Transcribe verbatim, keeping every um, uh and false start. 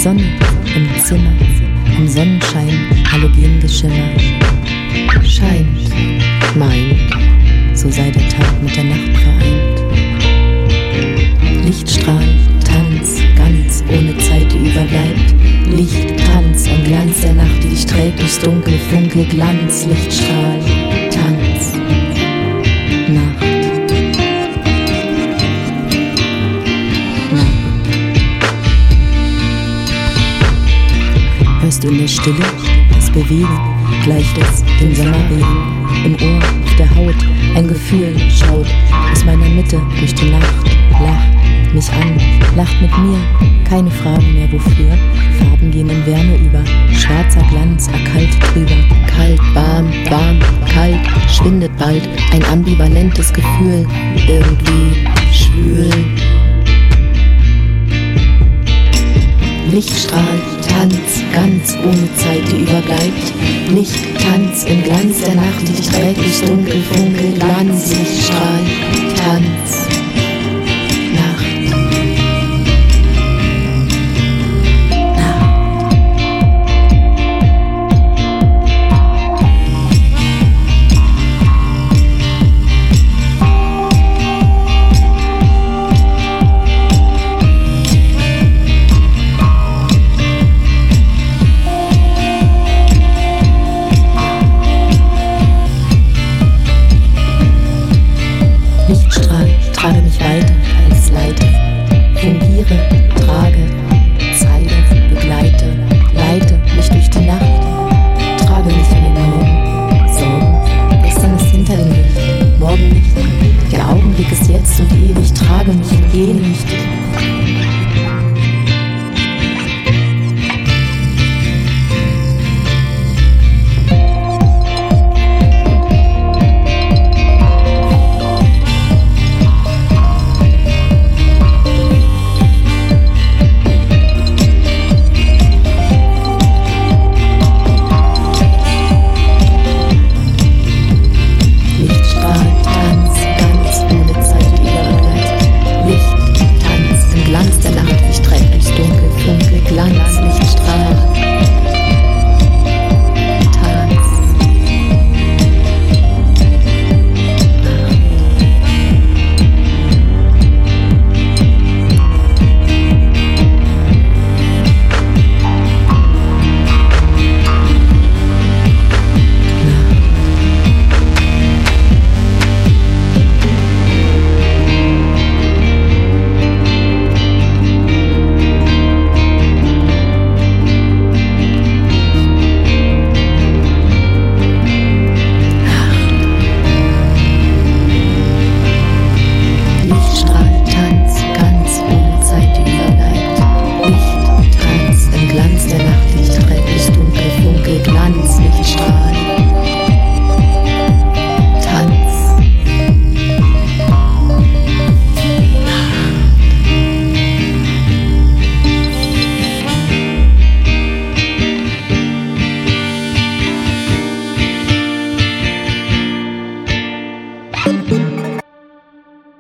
Sonne im Zimmer, im Sonnenschein, Halogengeschimmer. Scheint, meint, so sei der Tag mit der Nacht vereint. Lichtstrahl, Tanz, ganz ohne Zeit, die überbleibt. Licht, Tanz, ein Glanz der Nacht, die dich trägt durchs Dunkel, Funkel, Glanz, Lichtstrahl, Tanz, Nacht. Hörst du in der Stille das Bewegen, gleicht es dem Sommerregen. Im Ohr, auf der Haut, ein Gefühl schaut aus meiner Mitte durch die Nacht. Lacht mich an, lacht mit mir, keine Fragen mehr wofür. Farben gehen in Wärme über, schwarzer Glanz erkaltet drüber. Kalt, warm, warm, kalt, schwindet bald, ein ambivalentes Gefühl, irgendwie schwül. Lichtstrahl, Tanz, ganz ohne Zeit, die überbleibt. Licht, Tanz im Glanz der Nacht, die dich trägt durchs Dunkel, Funkel, Glanz, Lichtstrahl, Tanz, Nacht. Trage mich weiter als Leiter, fungiere, trage, zeige, begleite, leite mich durch die Nacht, trage mich in den Augen, Sorgen, gestern ist hinter dem Licht, morgen nicht, der Augenblick ist jetzt und ewig, trage mich und gene mich